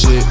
shit.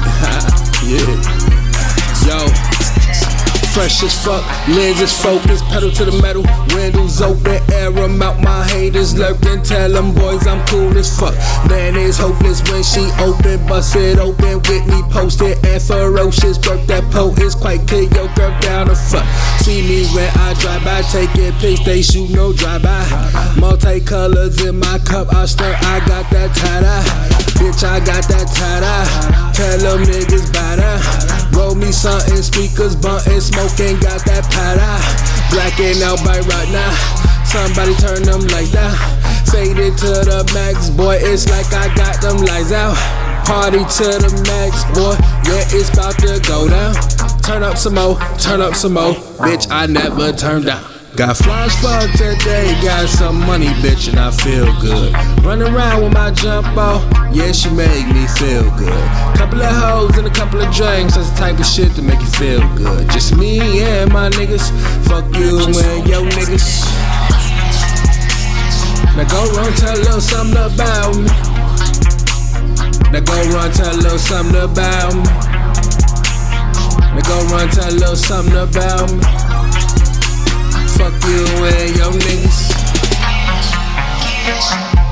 Yeah. Yo. Fresh as fuck, lenses focused, pedal to the metal, windows open, air 'em out, my haters lurking, tell them boys I'm cool as fuck. Man is hopeless when she open, bust it open, Whitney posted and ferocious, work that po is quite clear, yo girl down the fuck. See me when I drive by, taking pics, they shoot no drive-by. Multicolors in my cup, I stir, I got that tie-dye. Bitch, I got that tie-dye, tell them niggas better. Roll me something, speakers buntin', smoking, got that powder. Blacking out by right now, somebody turn them lights down. Faded to the max, boy, it's like I got them lights out. Party to the max, boy, yeah, it's about to go down. Turn up some more, bitch, I never turn down. Got flies for today, got some money, bitch, and I feel good. Running around with my jump off, yeah, she make me feel good. Couple of hoes and a couple of drinks, that's the type of shit to make you feel good. Just me and my niggas, fuck you and your niggas. Now go run, tell a little something about me. Now go run, tell a little something about me. Now go run, tell a little something about me. Fuck you and your niggas.